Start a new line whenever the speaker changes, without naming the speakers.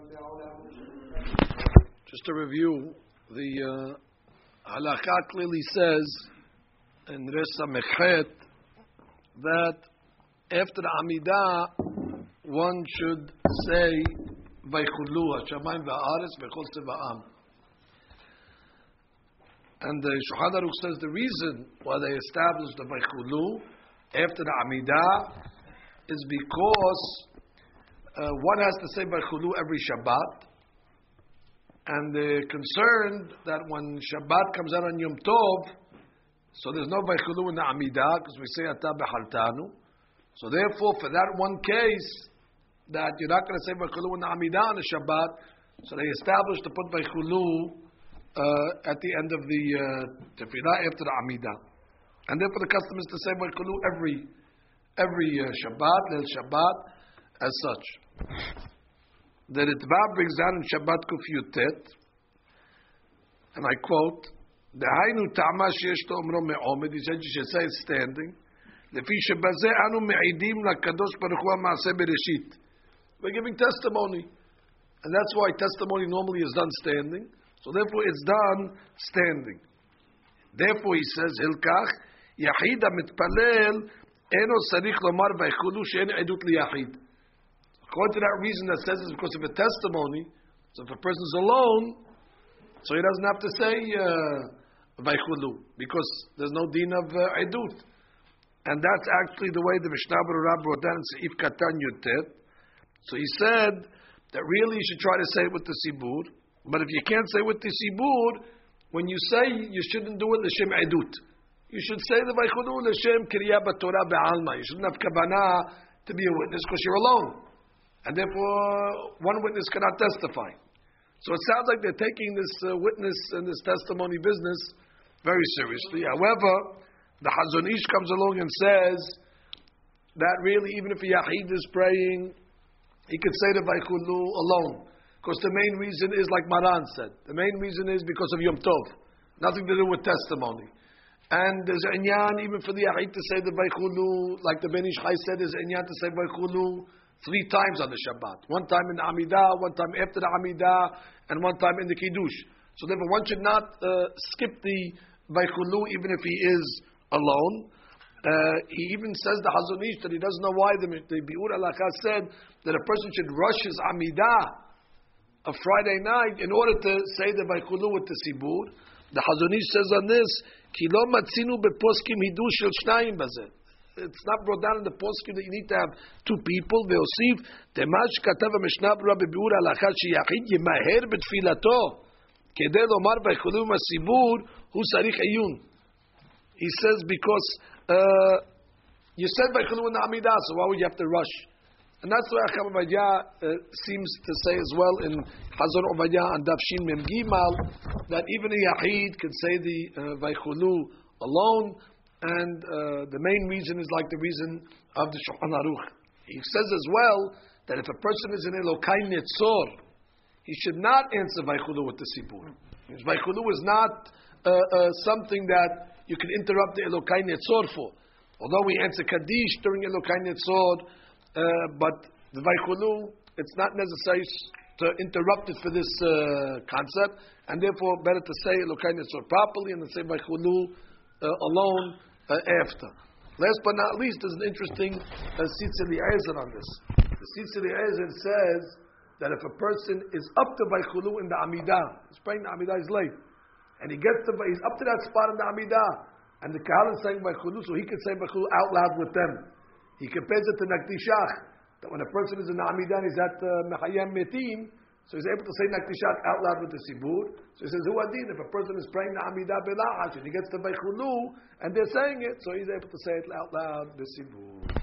Just to review, the halakha clearly says in Resa Mechet that after Amidah one should say Vaychulu Hashamayim va'aretz v'chol tzeva'am. And the Shulchan Aruch says the reason why they established the Vaychulu after the Amidah is because one has to say Vaychulu every Shabbat, and they're concerned that when Shabbat comes out on Yom Tov, so there's no Vaychulu in the Amidah because we say Ata B'Chaltanu. So therefore, for that one case, that you're not going to say Vaychulu in the Amidah on the Shabbat, so they established to put Vaychulu at the end of the Tefillah after the Amidah. And therefore the custom is to say Vaychulu every Shabbat, Leil Shabbat, as such. The Ritva brings down in Shabbat Kuf Yutet, and I quote, Dehainu ta'ama sheyesh to'omro me'omed, he said you should say it standing, Lefi shebazeh anu me'idim lakadosh baruch hu ha'maaseh bereshit. We're giving testimony, and that's why testimony normally is done standing, so therefore it's done standing. Therefore he says, Hilkach, Yachid ha'mitpalel, eno sarich lomar vaychulu she'en edut liyachid. According to that reason that says it's because of a testimony, so if a person is alone, so he doesn't have to say Vaychulu, because there's no din of Edut. And that's actually the way the Mishnah Berurah brought down in Seif Katan Yutet. So he said that really you should try to say it with the Sibur, but if you can't say it with the Sibur, when you say, you shouldn't do it L'Shem Edut. You should say the Vaychulu L'Shem Kriya B'Torah Be'alma. You shouldn't have Kavanah to be a witness because you're alone. And therefore, one witness cannot testify. So it sounds like they're taking this witness and this testimony business very seriously. However, the Hazon Ish comes along and says that really, even if a Yachid is praying, he could say the Vaychulu alone. Because the main reason is, like Maran said, the main reason is because of Yom Tov. Nothing to do with testimony. And there's an inyan even for the Yachid to say the Vaychulu, like the Ben Ish Chai said, there's an inyan to say Vaychulu 3 times on the Shabbat. 1 time in the Amidah, 1 time after the Amidah, and 1 time in the Kiddush. So therefore one should not skip the Vaychulu even if he is alone. He even says the Hazon Ish that he doesn't know why the Biur Halakha said that a person should rush his Amidah of Friday night in order to say the Vaychulu with the Sibur. The Hazon Ish says on this, Ki lo matzinu beposkim hidush shel shnayim bazeh. It's not brought down in the poskim that you need to have 2 people. Ve'osiv temash katav Mishnah Berurah bebiur halakha sheyachid yimaher betfilato kedei lomar vaychulu masibur hu sarich eyun. He says because you said vaychulu in the Amidah, so why would you have to rush? And that's why Acham Ovadia seems to say as well in Hazon Ovadia and Daf Shin Mem Gimal that even a Yachid can say the vaychulu alone. And the main reason is like the reason of the Shulchan Aruch. He says as well that if a person is in Elokai Netzor, he should not answer Vaychulu with the Sibur. Vaychulu is not something that you can interrupt the Elokai Netzor for. Although we answer Kaddish during Elokai Netzor, but the Vaychulu, it's not necessary to interrupt it for this concept, and therefore better to say Elokai Netzor properly and to say Vaychulu alone after. Last but not least, there's an interesting Tzitz Eliezer on this. The Tzitz Eliezer says that if a person is up to Vaychulu in the Amidah, he's praying the Amidah, he's late, and he's up to that spot in the Amidah, and the Kahal is saying Vaychulu, so he can say Vaychulu out loud with them. He compares it to Naktishach, that when a person is in the Amidah, he's at Mechayem Metim, so he's able to say Naktishach out loud with the Sibur. So he says, Hu Adin, if a person is praying the Amidah Belachash, and he gets to Vaychulu, and they're saying it, so he's able to say it out loud, the Sibur.